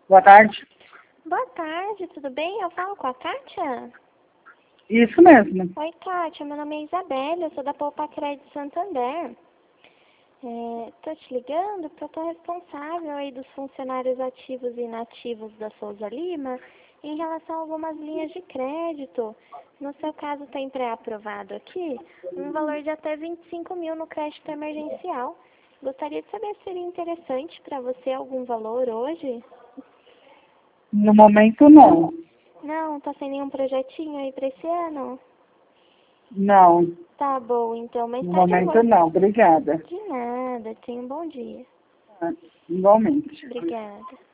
Boa tarde. Boa tarde, tudo bem? Eu falo com a Kátia? Isso mesmo. Oi, Kátia, meu nome é Isabela, eu sou da Poupa Crédito Santander. Tô te ligando porque eu tô responsável aí dos funcionários ativos e inativos da Souza Lima em relação a algumas linhas de crédito. No seu caso, tem pré-aprovado aqui um valor de até 25 mil no crédito emergencial. Gostaria de saber se seria interessante para você algum valor hoje? No momento, não. Não, tá sem nenhum projetinho aí para esse ano? Não. Tá bom, então, mais No tarde eu momento, vou. não. Obrigada. De nada, tenha um bom dia. Igualmente. Obrigada.